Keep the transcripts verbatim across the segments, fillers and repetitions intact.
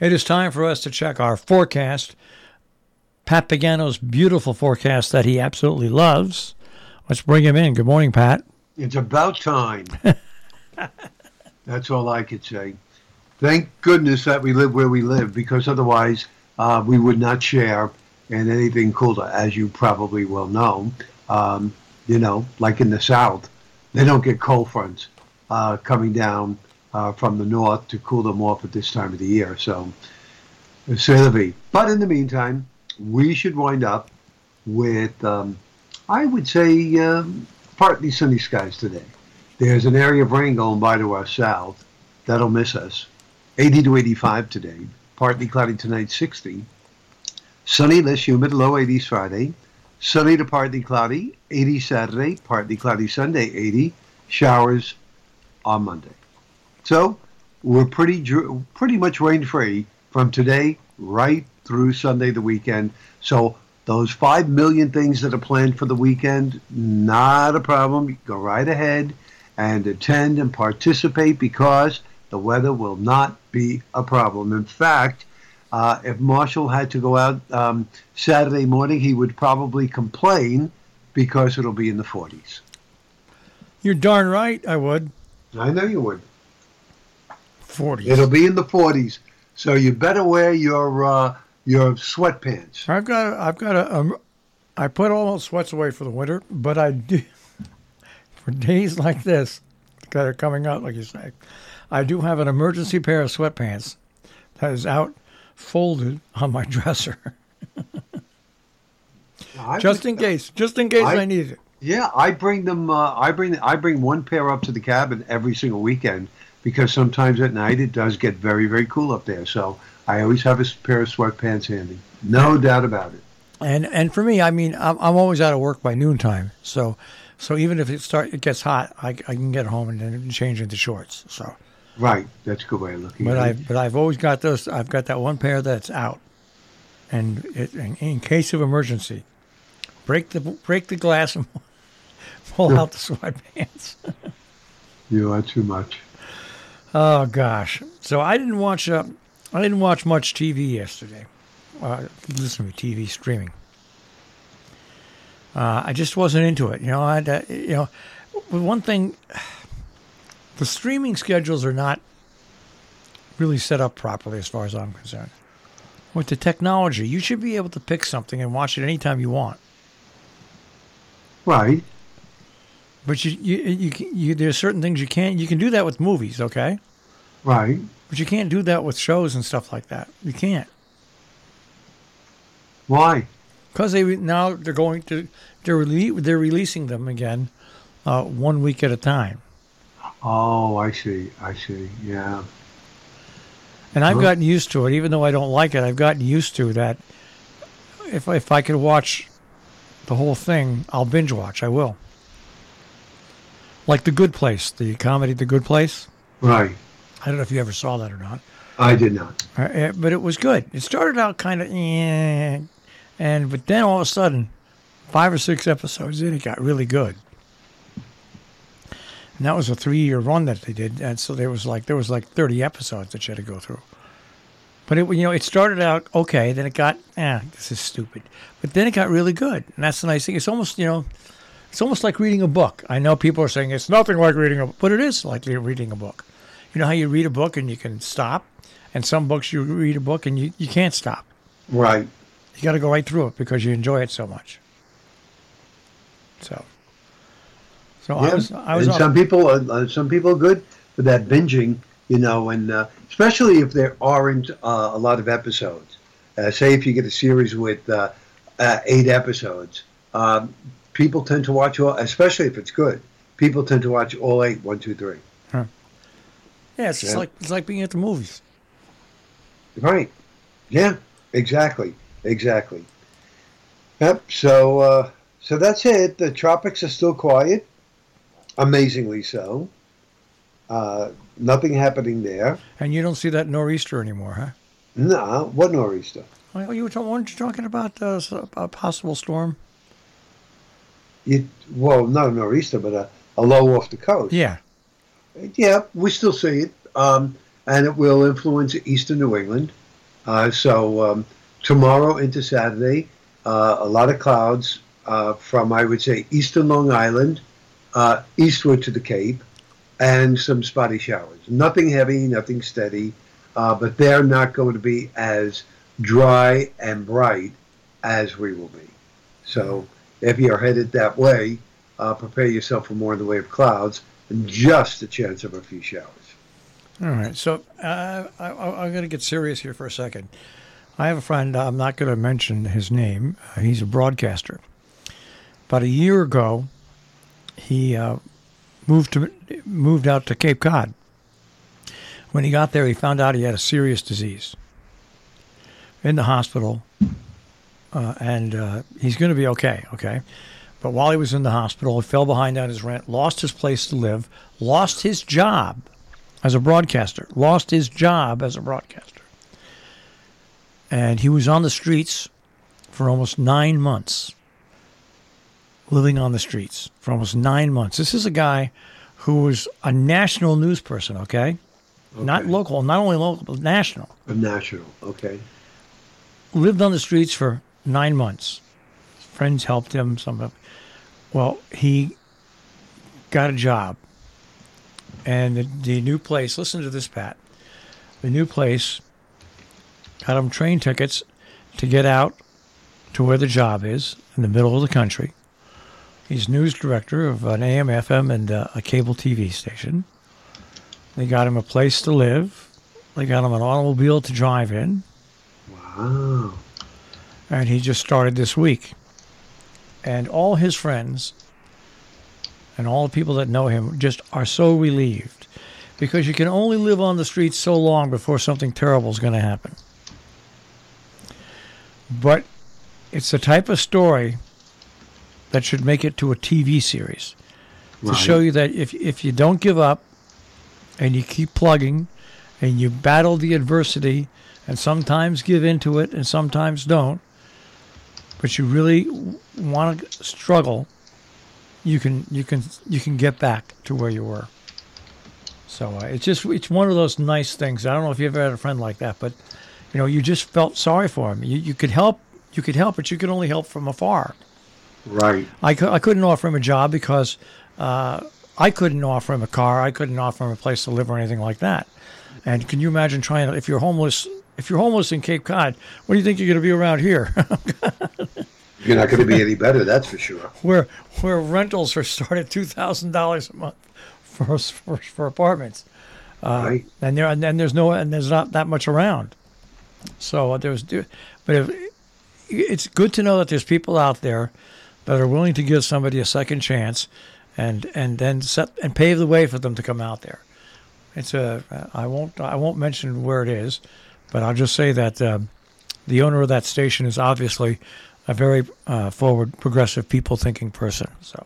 It is time for us to check our forecast. Pat Pagano's beautiful forecast that he absolutely loves. Let's bring him in. Good morning, Pat. It's about time. That's all I could say. Thank goodness that we live where we live, because otherwise uh, we would not share in anything cooler, as you probably well know. Um, you know, like in the South, they don't get cold fronts uh, coming down uh, from the north to cool them off at this time of the year. So, c'est la vie. But in the meantime, we should wind up with, um, I would say, um, partly sunny skies today. There's an area of rain going by to our south. That'll miss us. eighty to eighty-five today. Partly cloudy tonight, sixty. Sunny, less humid, low eighties Friday. Sunny to partly cloudy, eighty Saturday. Partly cloudy Sunday, eighty. Showers on Monday. So we're pretty pretty much rain-free from today right through Sunday, the weekend. So those five million things that are planned for the weekend, not a problem. You go right ahead and attend and participate, because the weather will not be a problem. In fact, uh, if Marshall had to go out um, Saturday morning, he would probably complain because it'll be in the forties. You're darn right I would. I know you would. forties. It'll be in the forties. So you better wear your uh, your sweatpants. I've got I've got a um, I put all those sweats away for the winter, but I do for days like this that are coming up, like you say. I do have an emergency pair of sweatpants that is out folded on my dresser. just in case, just in case I, I need it. Yeah, I bring them. Uh, I bring. I bring one pair up to the cabin every single weekend, because sometimes at night it does get very, very cool up there. So I always have a pair of sweatpants handy. No doubt about it. And and for me, I mean, I'm, I'm always out of work by noontime. So so even if it start it gets hot, I, I can get home and then change into shorts. So right, that's a good way of looking but at I it. but I've always got those. I've got that one pair that's out, and it, in, in case of emergency, break the break the glass and pull out the sweatpants. You are too much. Oh gosh! So I didn't watch. Uh, I didn't watch much T V yesterday. Uh, listen to me, T V streaming. Uh, I just wasn't into it. You know, I had to, you know, one thing. The streaming schedules are not really set up properly, as far as I'm concerned. With the technology, you should be able to pick something and watch it anytime you want. Right. But you, you, you, you, there's certain things you can't. You can do that with movies, okay? Right. But you can't do that with shows and stuff like that. You can't. Why? Because they now they're going to they're rele- they're releasing them again, uh, one week at a time. Oh, I see. I see. Yeah. And I've Huh? gotten used to it, even though I don't like it. I've gotten used to that. If if I could watch the whole thing, I'll binge watch. I will. Like The Good Place, the comedy The Good Place. Right. I don't know if you ever saw that or not. I did not. Uh, but it was good. It started out kind of, eh, and but then all of a sudden, five or six episodes in, it got really good. And that was a three-year run that they did, and so there was like there was like thirty episodes that you had to go through. But it, you know, it started out okay, then it got, eh, this is stupid. But then it got really good, and that's the nice thing. It's almost, you know, it's almost like reading a book. I know people are saying it's nothing like reading a book, but it is like reading a book. You know how you read a book and you can stop? And some books you read a book and you, you can't stop. Right. You got to go right through it because you enjoy it so much. So, so Yeah. I was, I was and on, some people, are, uh, some people are good for that binging, you know, and uh, especially if there aren't uh, a lot of episodes. Uh, say if you get a series with uh, uh, eight episodes, um, people tend to watch all, especially if it's good. People tend to watch all eight, one, two, three. Huh. Yeah, it's just Yeah. like it's like being at the movies. Right. Yeah. Exactly. Exactly. Yep. So, uh, so that's it. The tropics are still quiet, amazingly so. Uh, nothing happening there. And you don't see that nor'easter anymore, huh? No. What nor'easter? Oh, you were talking, weren't you talking about uh, a possible storm? You, well, not a nor'easter, but a, a low off the coast. Yeah. Yeah, we still see it, um, and it will influence eastern New England. Uh, so um, tomorrow into Saturday, uh, a lot of clouds uh, from, I would say, eastern Long Island, uh, eastward to the Cape, and some spotty showers. Nothing heavy, nothing steady, uh, but they're not going to be as dry and bright as we will be. So if you're headed that way, uh, prepare yourself for more in the way of clouds and just a chance of a few showers. All right. So uh, I, I'm going to get serious here for a second. I have a friend, I'm not going to mention his name. Uh, he's a broadcaster. About a year ago, he uh, moved to moved out to Cape Cod. When he got there, he found out he had a serious disease. In the hospital, uh, and uh, he's going to be okay, okay? But while he was in the hospital, he fell behind on his rent, lost his place to live, lost his job as a broadcaster, lost his job as a broadcaster. And he was on the streets for almost nine months, living on the streets for almost nine months. This is a guy who was a national news person, okay? Okay. Not local, not only local, but national. A national, okay. Lived on the streets for nine months. Friends helped him. Some of, well, he got a job, and the, the new place. Listen to this, Pat. The new place got him train tickets to get out to where the job is in the middle of the country. He's news director of an A M, F M, and uh, a cable T V station. They got him a place to live. They got him an automobile to drive in. Wow. And he just started this week. And all his friends and all the people that know him just are so relieved, because you can only live on the streets so long before something terrible is going to happen. But it's the type of story that should make it to a T V series, to Right. show you that if if you don't give up and you keep plugging and you battle the adversity and sometimes give into it and sometimes don't, but you really want to struggle, you can you can you can get back to where you were. So uh, it's just it's one of those nice things. I don't know if you ever had a friend like that, but you know, you just felt sorry for him. You you could help, you could help, but you could only help from afar. Right. I, cou- I couldn't offer him a job because uh, I couldn't offer him a car. I couldn't offer him a place to live or anything like that. And can you imagine trying to, if you're homeless, if you're homeless in Cape Cod, what do you think you're going to be around here? You're not going to be any better, that's for sure. where where rentals are start at two thousand dollars a month for for, for apartments, uh, Right. and there and then there's no and there's not that much around. So uh, there's, but if, it's good to know that there's people out there that are willing to give somebody a second chance, and and then set and pave the way for them to come out there. It's a I won't I won't mention where it is, but I'll just say that um, the owner of that station is obviously a very uh, forward, progressive, people-thinking person. So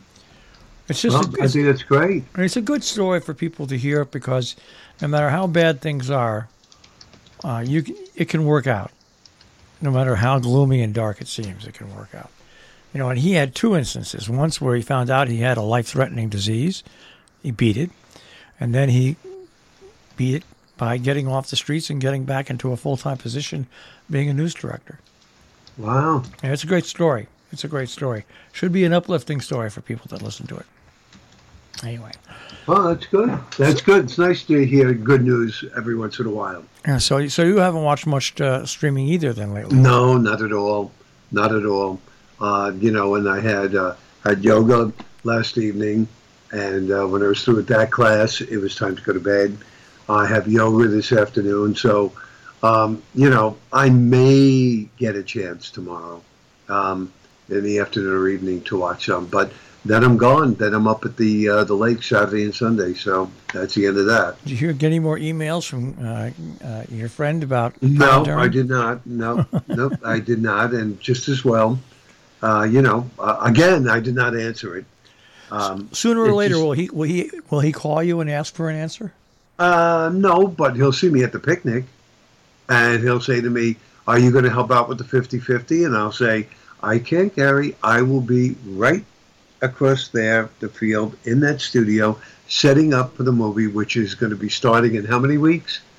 it's just Well, a, I it's, think that's great. it's a good story for people to hear, because no matter how bad things are, uh, you can, it can work out. No matter how gloomy and dark it seems, it can work out. You know, and he had two instances. Once where he found out he had a life-threatening disease, he beat it, and then he beat it by getting off the streets and getting back into a full-time position, being a news director. Wow. And it's a great story. It's a great story. Should be an uplifting story for people that listen to it. Anyway. Well, that's good. That's good. It's nice to hear good news every once in a while. Yeah, so, so you haven't watched much uh, streaming either then lately? No, not at all. Not at all. Uh, you know, and I had uh, had yoga last evening, and uh, when I was through with that class, it was time to go to bed. I have yoga this afternoon, so um, you know, I may get a chance tomorrow um, in the afternoon or evening to watch some, but then I'm gone. Then I'm up at the uh, the lake Saturday and Sunday, so that's the end of that. Did you hear, get any more emails from uh, uh, your friend about No, Pine I Derm? did not. No, no, I did not, and just as well. Uh, you know, uh, again, I did not answer it. Um, Sooner or it later, just- will he will he will he call you and ask for an answer? Uh, no, but he'll see me at the picnic, and he'll say to me, "Are you going to help out with the fifty-fifty?" And I'll say, "I can't, Gary. I will be right across there, the field, in that studio, setting up for the movie, which is going to be starting in how many weeks?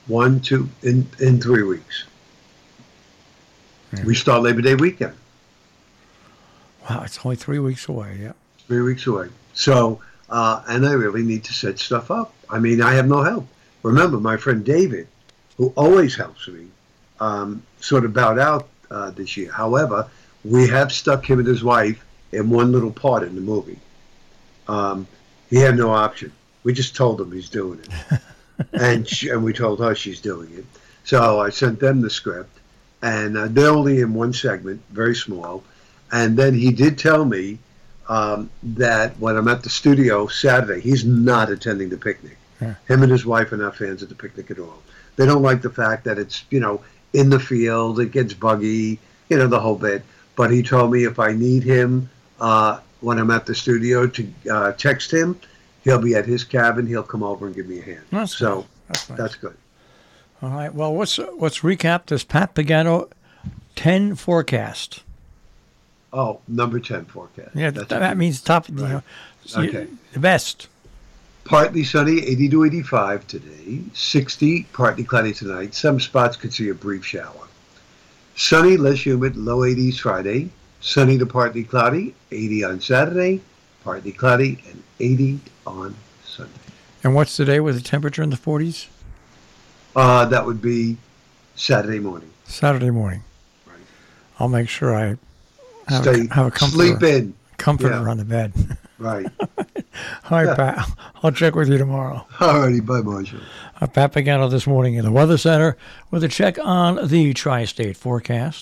One, two, in, in three weeks. Yeah. We start Labor Day weekend. Wow, it's only three weeks away. Yeah. Three weeks away. So, uh, and I really need to set stuff up. I mean, I have no help. Remember, my friend David, who always helps me, um, sort of bowed out uh, this year. However, we have stuck him and his wife in one little part in the movie. Um, he had no option. We just told him he's doing it. and she, and we told her she's doing it. So I sent them the script. And uh, they're only in one segment, very small. And then he did tell me um, that when I'm at the studio Saturday, he's not attending the picnic. Yeah. Him and his wife are not fans of the picnic at all. They don't like the fact that it's, you know, in the field, it gets buggy, you know, the whole bit. But he told me if I need him uh, when I'm at the studio to uh, text him, he'll be at his cabin. He'll come over and give me a hand. That's so nice. That's nice. That's good. All right. Well, let's let's recap this Pat Pagano ten forecast. Oh, number ten forecast. Yeah, That's that, that means top. Right. You know, Okay. the best. Partly sunny, eighty to eighty-five today. sixty, partly cloudy tonight. Some spots could see a brief shower. Sunny, less humid, low eighties Friday. Sunny to partly cloudy, eighty on Saturday. Partly cloudy, and eighty on Sunday. And what's today with the temperature in the forties? Uh, that would be Saturday morning. Saturday morning. Right. I'll make sure I have, Stay, a, have a comforter, sleep in. comforter Yeah. on the bed. Right. All right, Pat. I'll check with you tomorrow. Alrighty, bye, Marshall. Uh, Pat Pagano this morning in the Weather Center with a check on the tri-state forecast.